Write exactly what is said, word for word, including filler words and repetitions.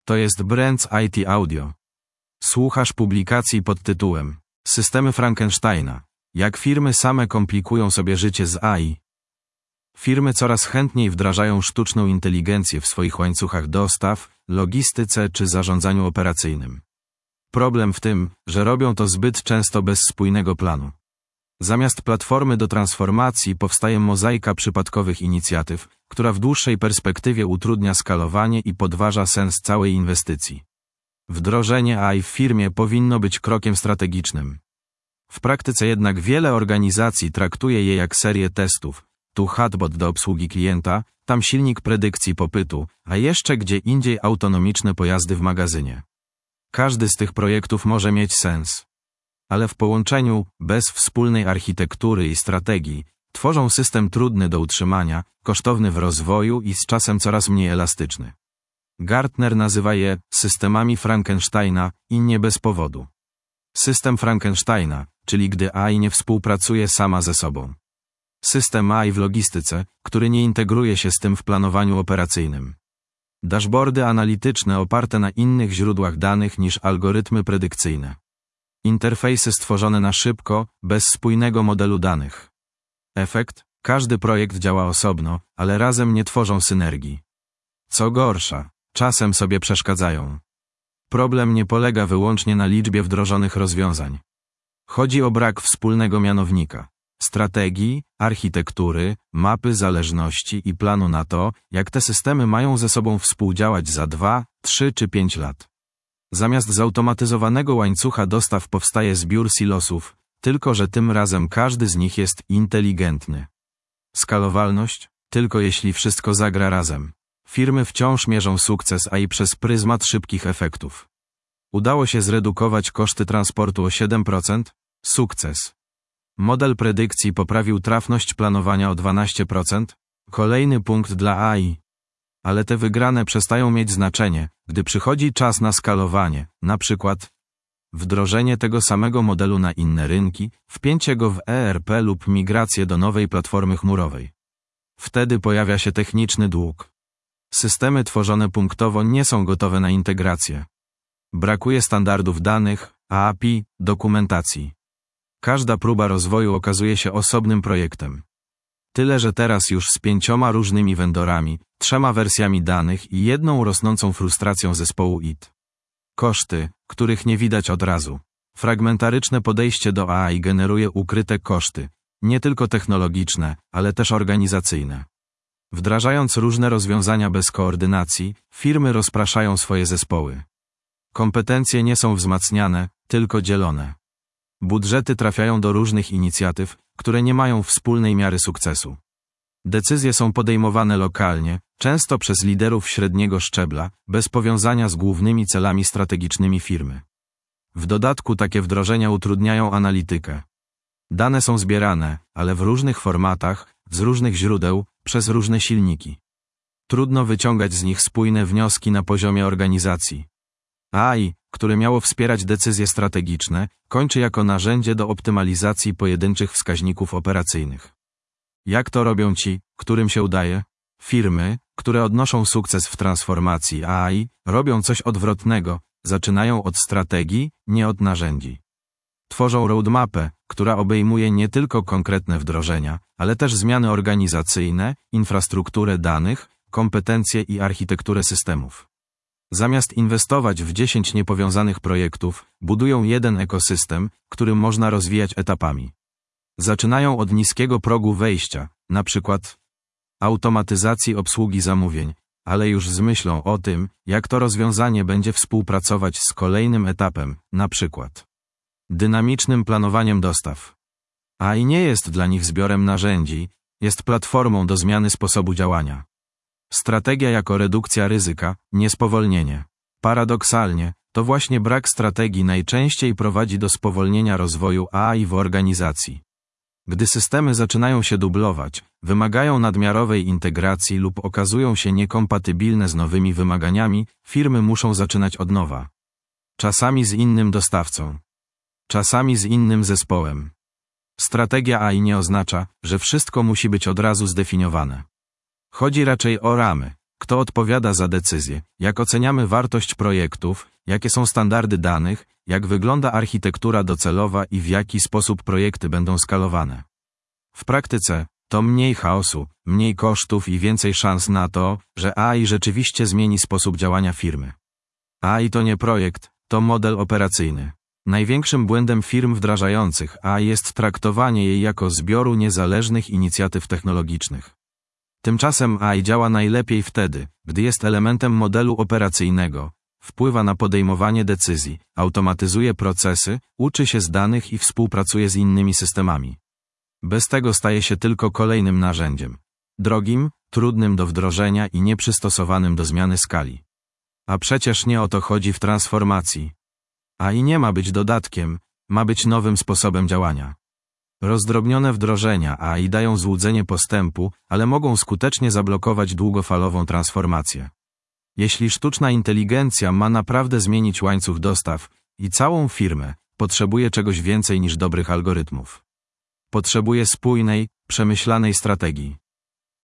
To jest Brands I T Audio. Słuchasz publikacji pod tytułem Systemy Frankensteina. Jak firmy same komplikują sobie życie z A I. Firmy coraz chętniej wdrażają sztuczną inteligencję w swoich łańcuchach dostaw, logistyce czy zarządzaniu operacyjnym. Problem w tym, że robią to zbyt często bez spójnego planu. Zamiast platformy do transformacji powstaje mozaika przypadkowych inicjatyw, która w dłuższej perspektywie utrudnia skalowanie i podważa sens całej inwestycji. Wdrożenie A I w firmie powinno być krokiem strategicznym. W praktyce jednak wiele organizacji traktuje je jak serię testów, tu chatbot do obsługi klienta, tam silnik predykcji popytu, a jeszcze gdzie indziej autonomiczne pojazdy w magazynie. Każdy z tych projektów może mieć sens. Ale w połączeniu, bez wspólnej architektury i strategii, tworzą system trudny do utrzymania, kosztowny w rozwoju i z czasem coraz mniej elastyczny. Gartner nazywa je systemami Frankensteina i nie bez powodu. System Frankensteina, czyli gdy A I nie współpracuje sama ze sobą. System A I w logistyce, który nie integruje się z tym w planowaniu operacyjnym. Dashboardy analityczne oparte na innych źródłach danych niż algorytmy predykcyjne. Interfejsy stworzone na szybko, bez spójnego modelu danych. Efekt? Każdy projekt działa osobno, ale razem nie tworzą synergii. Co gorsza, czasem sobie przeszkadzają. Problem nie polega wyłącznie na liczbie wdrożonych rozwiązań. Chodzi o brak wspólnego mianownika, strategii, architektury, mapy zależności i planu na to, jak te systemy mają ze sobą współdziałać za dwa, trzy czy pięć lat. Zamiast zautomatyzowanego łańcucha dostaw powstaje zbiór silosów, tylko że tym razem każdy z nich jest inteligentny. Skalowalność? Tylko jeśli wszystko zagra razem. Firmy wciąż mierzą sukces A I przez pryzmat szybkich efektów. Udało się zredukować koszty transportu o siedem procent? Sukces. Model predykcji poprawił trafność planowania o dwanaście procent? Kolejny punkt dla A I. Ale te wygrane przestają mieć znaczenie, gdy przychodzi czas na skalowanie, na przykład wdrożenie tego samego modelu na inne rynki, wpięcie go w E R P lub migrację do nowej platformy chmurowej. Wtedy pojawia się techniczny dług. Systemy tworzone punktowo nie są gotowe na integrację. Brakuje standardów danych, A P I, dokumentacji. Każda próba rozwoju okazuje się osobnym projektem. Tyle, że teraz już z pięcioma różnymi vendorami, trzema wersjami danych i jedną rosnącą frustracją zespołu I T. Koszty, których nie widać od razu. Fragmentaryczne podejście do A I generuje ukryte koszty, nie tylko technologiczne, ale też organizacyjne. Wdrażając różne rozwiązania bez koordynacji, firmy rozpraszają swoje zespoły. Kompetencje nie są wzmacniane, tylko dzielone. Budżety trafiają do różnych inicjatyw, które nie mają wspólnej miary sukcesu. Decyzje są podejmowane lokalnie, często przez liderów średniego szczebla, bez powiązania z głównymi celami strategicznymi firmy. W dodatku takie wdrożenia utrudniają analitykę. Dane są zbierane, ale w różnych formatach, z różnych źródeł, przez różne silniki. Trudno wyciągać z nich spójne wnioski na poziomie organizacji. A I, które miało wspierać decyzje strategiczne, kończy jako narzędzie do optymalizacji pojedynczych wskaźników operacyjnych. Jak to robią ci, którym się udaje? Firmy, które odnoszą sukces w transformacji A I, robią coś odwrotnego, zaczynają od strategii, nie od narzędzi. Tworzą roadmapę, która obejmuje nie tylko konkretne wdrożenia, ale też zmiany organizacyjne, infrastrukturę danych, kompetencje i architekturę systemów. Zamiast inwestować w dziesięć niepowiązanych projektów, budują jeden ekosystem, który można rozwijać etapami. Zaczynają od niskiego progu wejścia, na przykład automatyzacji obsługi zamówień, ale już z myślą o tym, jak to rozwiązanie będzie współpracować z kolejnym etapem, na przykład dynamicznym planowaniem dostaw. A I nie jest dla nich zbiorem narzędzi, jest platformą do zmiany sposobu działania. Strategia jako redukcja ryzyka, nie spowolnienie. Paradoksalnie, to właśnie brak strategii najczęściej prowadzi do spowolnienia rozwoju A I w organizacji. Gdy systemy zaczynają się dublować, wymagają nadmiarowej integracji lub okazują się niekompatybilne z nowymi wymaganiami, firmy muszą zaczynać od nowa. Czasami z innym dostawcą. Czasami z innym zespołem. Strategia A I nie oznacza, że wszystko musi być od razu zdefiniowane. Chodzi raczej o ramy, Kto odpowiada za decyzje? Jak oceniamy wartość projektów? Jakie są standardy danych? Jak wygląda architektura docelowa i w jaki sposób projekty będą skalowane? W praktyce to mniej chaosu, mniej kosztów i więcej szans na to, że A I rzeczywiście zmieni sposób działania firmy. A I to nie projekt, to model operacyjny. Największym błędem firm wdrażających A I jest traktowanie jej jako zbioru niezależnych inicjatyw technologicznych. Tymczasem A I działa najlepiej wtedy, gdy jest elementem modelu operacyjnego, wpływa na podejmowanie decyzji, automatyzuje procesy, uczy się z danych i współpracuje z innymi systemami. Bez tego staje się tylko kolejnym narzędziem. Drogim, trudnym do wdrożenia i nieprzystosowanym do zmiany skali. A przecież nie o to chodzi w transformacji. A I nie ma być dodatkiem, ma być nowym sposobem działania. Rozdrobnione wdrożenia A I dają złudzenie postępu, ale mogą skutecznie zablokować długofalową transformację. Jeśli sztuczna inteligencja ma naprawdę zmienić łańcuch dostaw i całą firmę, potrzebuje czegoś więcej niż dobrych algorytmów. Potrzebuje spójnej, przemyślanej strategii.